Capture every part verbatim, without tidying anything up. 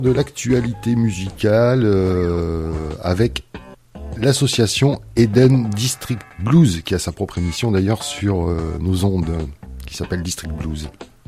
De l'actualité musicale euh, avec l'association Eden District Blues, qui a sa propre émission d'ailleurs sur euh, nos ondes, qui s'appelle District Blues.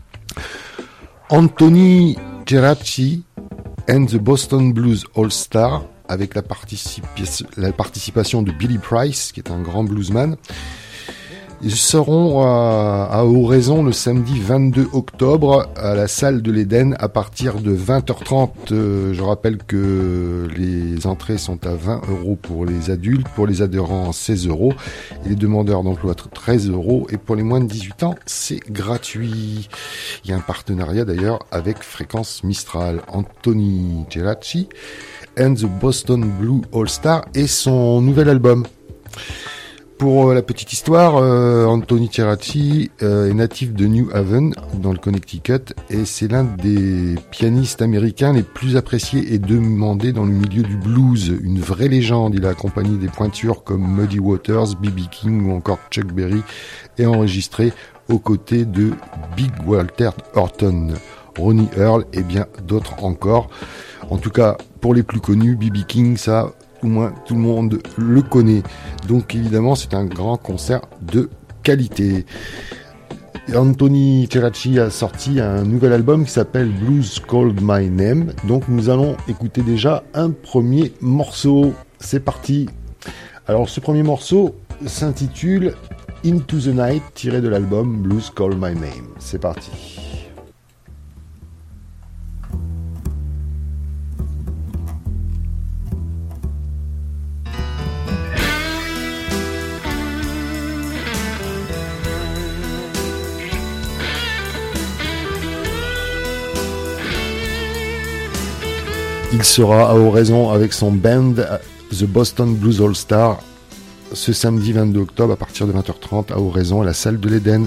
Anthony Geraci and the Boston Blues All-Star, avec la, participi- la participation de Billy Price, qui est un grand bluesman. Ils seront à, à Oraison le samedi vingt-deux octobre à la salle de l'Éden à partir de vingt heures trente. Euh, je rappelle que les entrées sont à vingt euros pour les adultes, pour les adhérents seize euros et les demandeurs d'emploi treize euros, et pour les moins de dix-huit ans c'est gratuit. Il y a un partenariat d'ailleurs avec Fréquence Mistral. Anthony Geraci and the Boston Blue All-Star et son nouvel album. Pour la petite histoire, euh, Anthony Geraci euh, est natif de New Haven, dans le Connecticut, et c'est l'un des pianistes américains les plus appréciés et demandés dans le milieu du blues. Une vraie légende, il a accompagné des pointures comme Muddy Waters, B B King ou encore Chuck Berry, et enregistré aux côtés de Big Walter Horton, Ronnie Earl et bien d'autres encore. En tout cas, pour les plus connus, B B King, ça... au moins tout le monde le connaît. Donc évidemment, c'est un grand concert de qualité. Anthony Geraci a sorti un nouvel album qui s'appelle Blues Called My Name. Donc nous allons écouter déjà un premier morceau. C'est parti. Alors ce premier morceau s'intitule Into the Night, tiré de l'album Blues Called My Name. C'est parti. Il sera à Oraison avec son band The Boston Blues All-Star ce samedi vingt-deux octobre à partir de vingt heures trente à Oraison à la salle de l'Éden.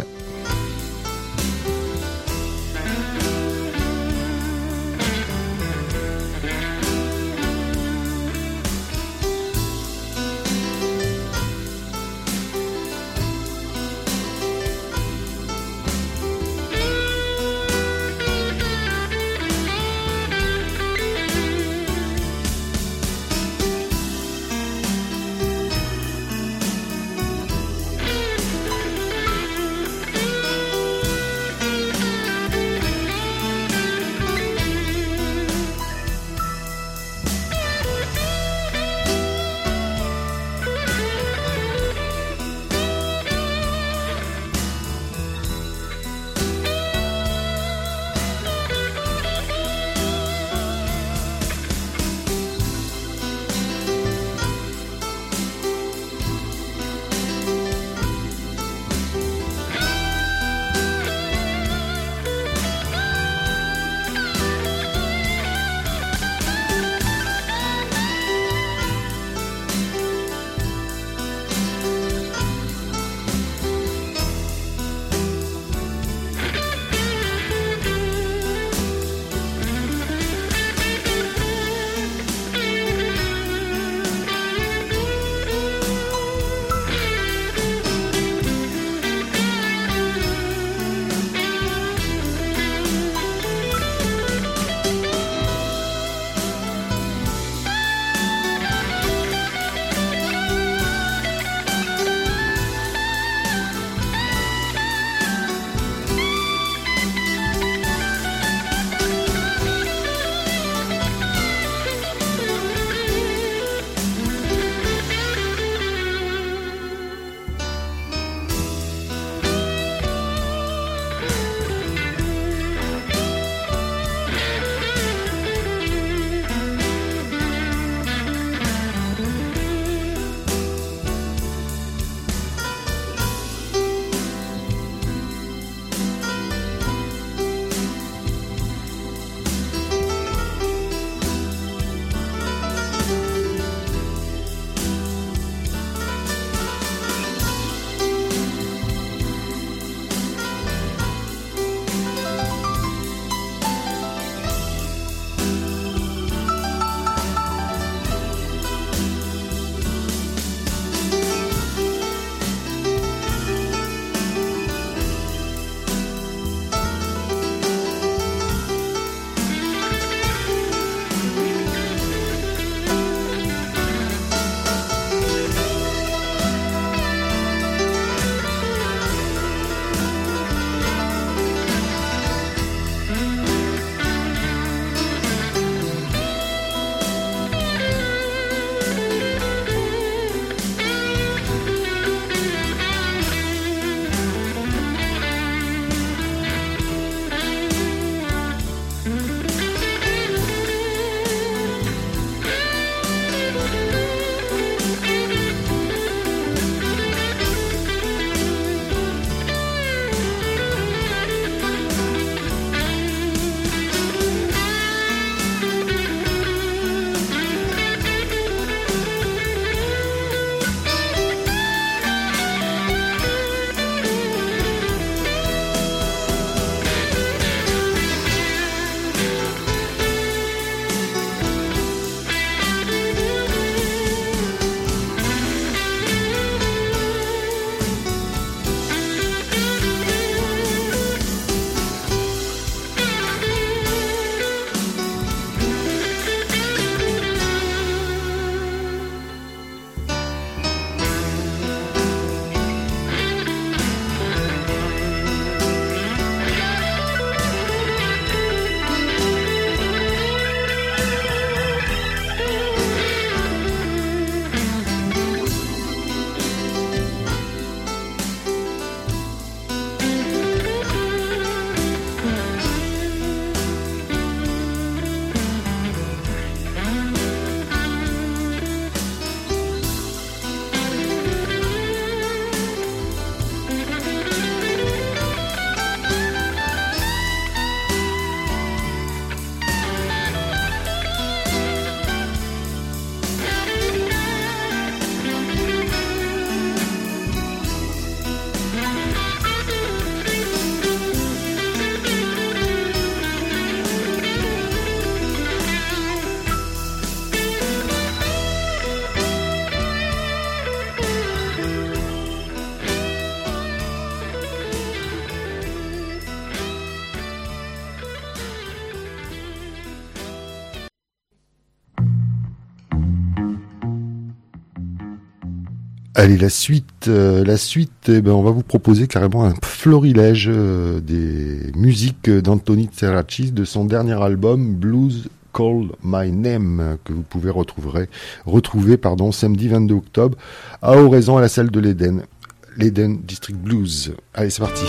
Allez, la suite, euh, la suite, eh ben, on va vous proposer carrément un florilège euh, des musiques d'Anthony Ceracchi de son dernier album Blues Call My Name, que vous pouvez retrouver, retrouver pardon, samedi vingt-deux octobre à Oraison à la salle de l'Eden, l'Eden District Blues. Allez, c'est parti.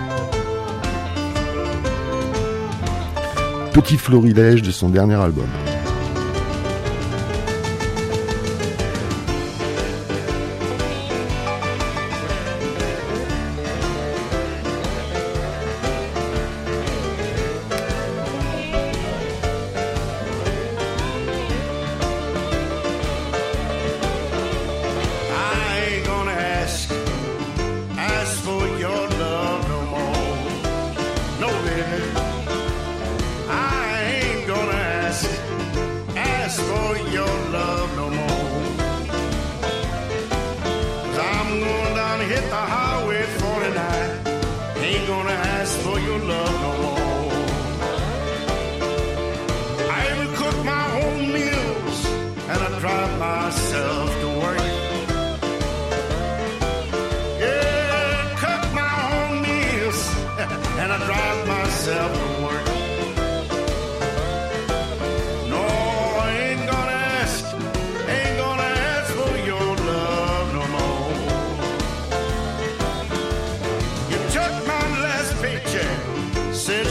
Petit florilège de son dernier album. Say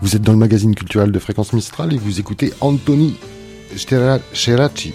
Vous êtes dans le magazine culturel de Fréquence Mistral et vous écoutez Anthony Ceracchi.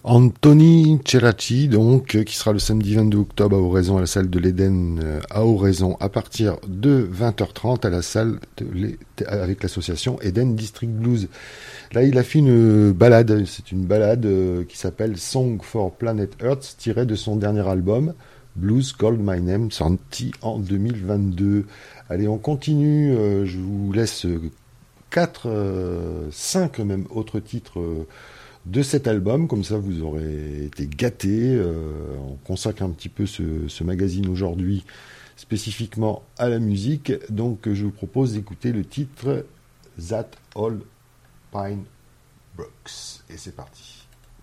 Anthony Ceracchi, donc, qui sera le samedi vingt-deux octobre à Oraison, à la salle de l'Éden à Oraison, à partir de vingt heures trente à la salle de avec l'association Eden District Blues. Là, il a fait une balade, c'est une balade qui s'appelle Song for Planet Earth, tirée de son dernier album, Blues Called My Name, sorti en deux mille vingt-deux. Allez, on continue, je vous laisse quatre, cinq même autres titres de cet album, comme ça vous aurez été gâtés. Euh, on consacre un petit peu ce, ce magazine aujourd'hui spécifiquement à la musique, donc je vous propose d'écouter le titre That Old Pine Brooks, et c'est parti.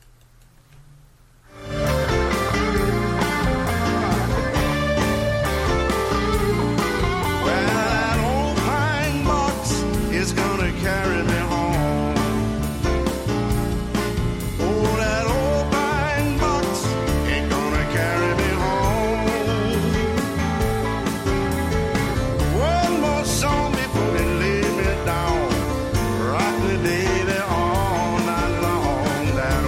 Well, that old pine box is gonna carry me home. Down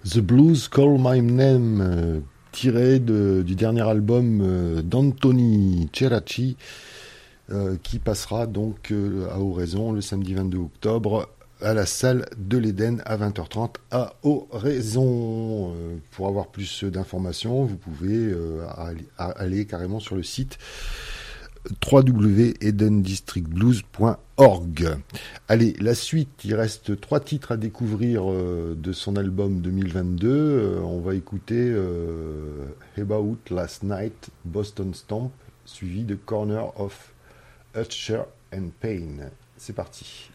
The Blues Call My Name, euh, tiré de, du dernier album euh, d'Anthony Ceracchi, euh, qui passera donc euh, à Oraison le samedi vingt-deux octobre à la salle de l'Éden à vingt heures trente à Oraison. Euh, pour avoir plus d'informations, vous pouvez euh, aller, aller carrément sur le site w w w point eden district blues point org. Allez, la suite, il reste trois titres à découvrir euh, de son album deux mille vingt-deux. Euh, on va écouter euh, About Last Night, Boston Stomp, suivi de Corner of Usher and Pain. C'est parti.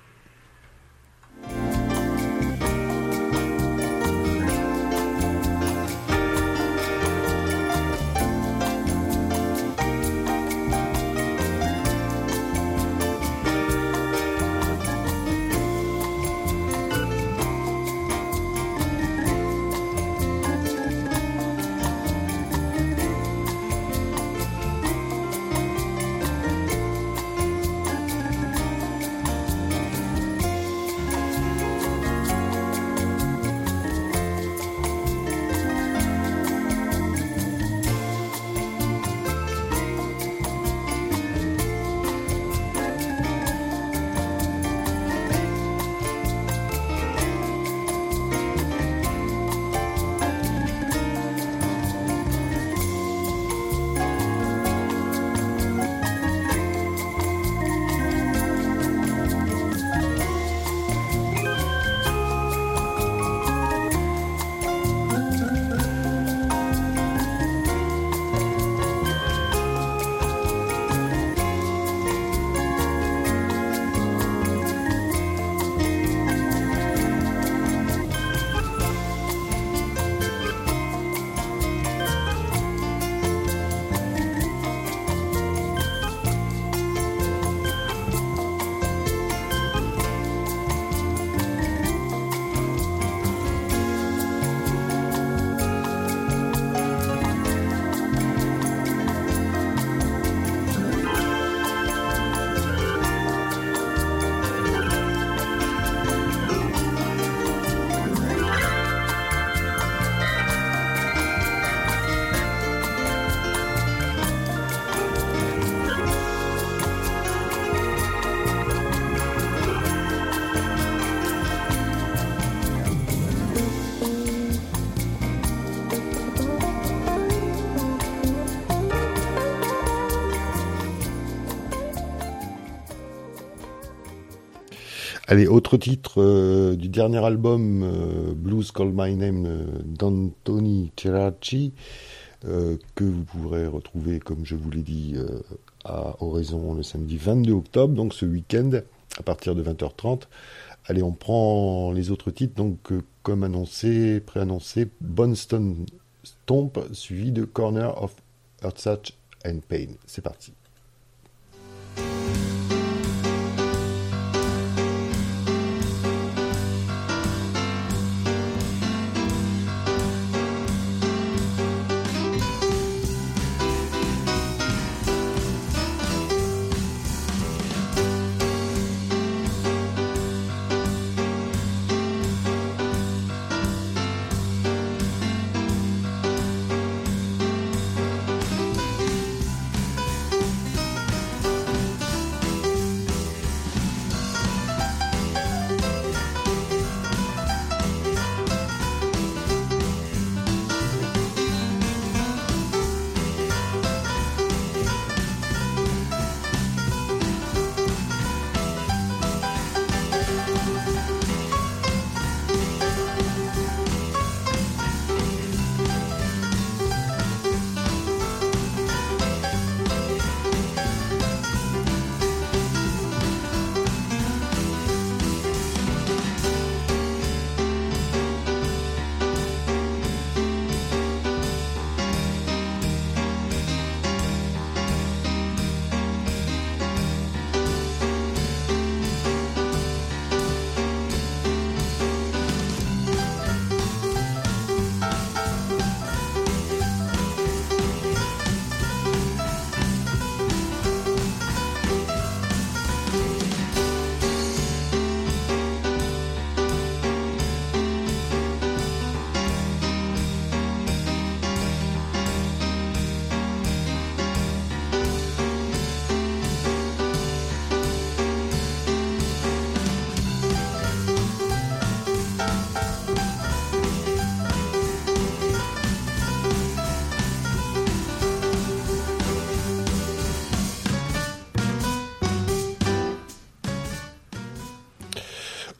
Allez, autre titre euh, du dernier album euh, Blues Call My Name euh, d'Anthony Ceracchi, euh, que vous pourrez retrouver, comme je vous l'ai dit, euh, à Oraison le samedi vingt-deux octobre, donc ce week-end, à partir de vingt heures trente. Allez, on prend les autres titres, donc euh, comme annoncé, préannoncé, Boston Stomp, suivi de Corner of Usher and Pain. C'est parti.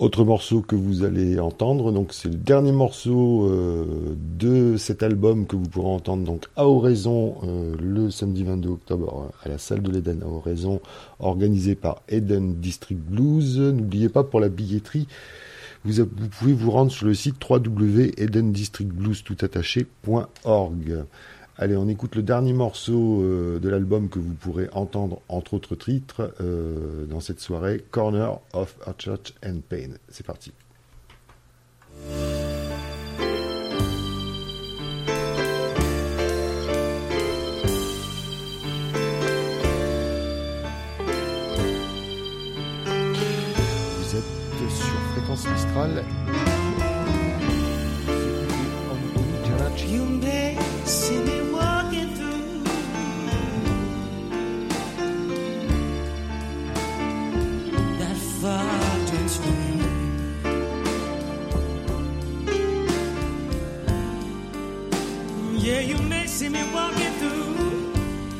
Autre morceau que vous allez entendre, donc c'est le dernier morceau euh, de cet album que vous pourrez entendre donc à Oraison euh, le samedi vingt-deux octobre à la salle de l'Eden à Oraison, organisé par Eden District Blues. N'oubliez pas, pour la billetterie, vous, a, vous pouvez vous rendre sur le site w w w point eden district blues tout attaché point org. Allez, on écoute le dernier morceau euh, de l'album que vous pourrez entendre, entre autres titres, euh, dans cette soirée, Corner of a Church and Pain. C'est parti. Vous êtes sur Fréquence Mistral. You may see me walking through that far street. Yeah, you may see me walking through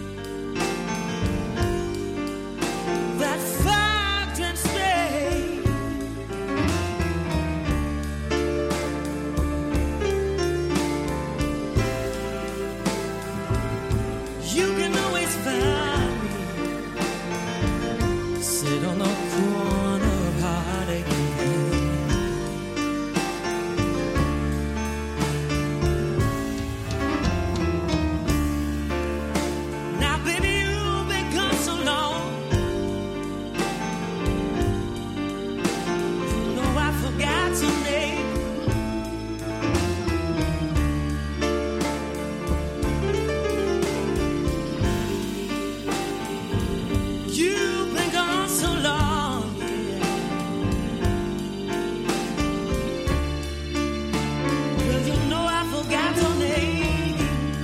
that far street. You can always find me sit on the corner of heartache and pain. Now, baby, you've been gone so long. You know I forgot your name. You've been gone so long, yeah. Well, you know I forgot your name.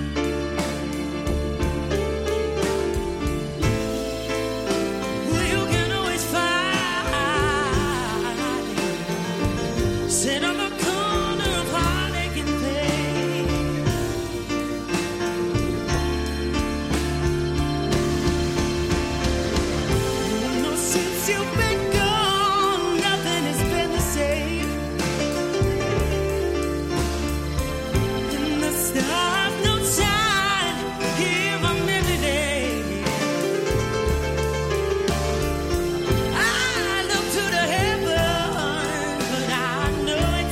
Well, you can always find sit on the corner of heartache and pain. No, since you've been gone, nothing has been the same. And the stars don't shine here on every day. I look to the heavens, but I know it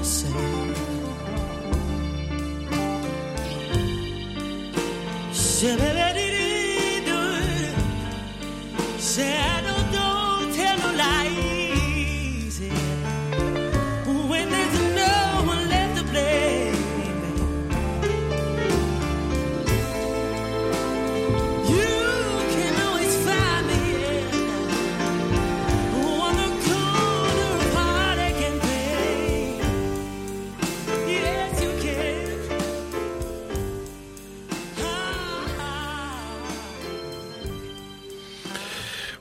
sad. Shabba-ba-dee.